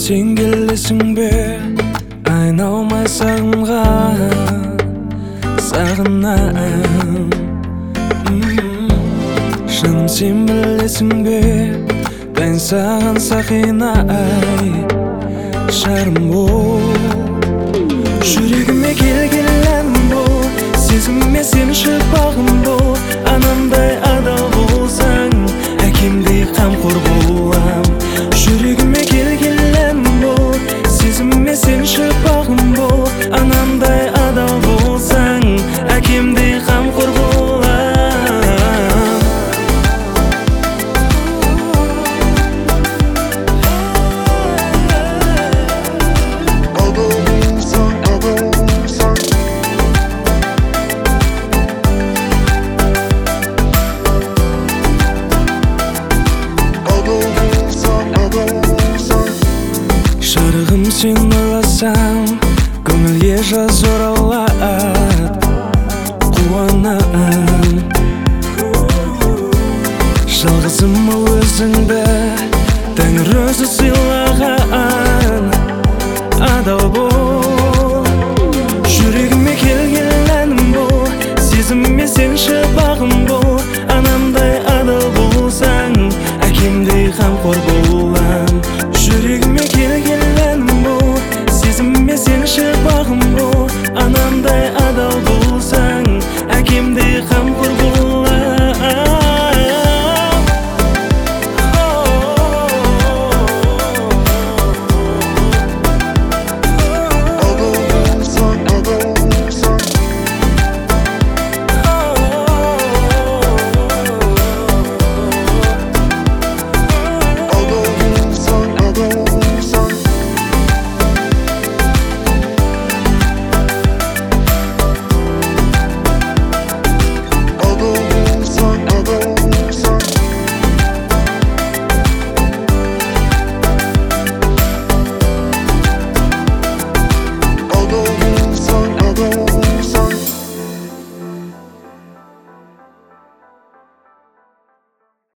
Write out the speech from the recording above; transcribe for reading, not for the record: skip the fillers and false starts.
Сен келесің бе айналмай сағынған сағынам. Жаным, сен білесің бе дайын саған сақина ай жарым бол. Жүрегіме келген әнім бол, сезіміме сен шықпағым бол. Анамдай адал болсаң әкемдей қамқор болам. Жүрегіме келген әнім бол, сезіміме сен шықпағым бол. Анамдай адал болсаң әкемдей қамқор болам. Жарығым, сен ойласам көңілге жаз оралады, қуанам. Жалғызым өзіңді Тәңір өзі сыйлаған, адал бол. Жүрегіме келген әнім бол, сезіміме сен шықпағым бол. Анамдай адал болсаң әкемдей қамқор болам. Жүрегіме келген әнім бол, сезіміме сен шықпағым бол. Анамдай адал болсаң әкемдей қамқор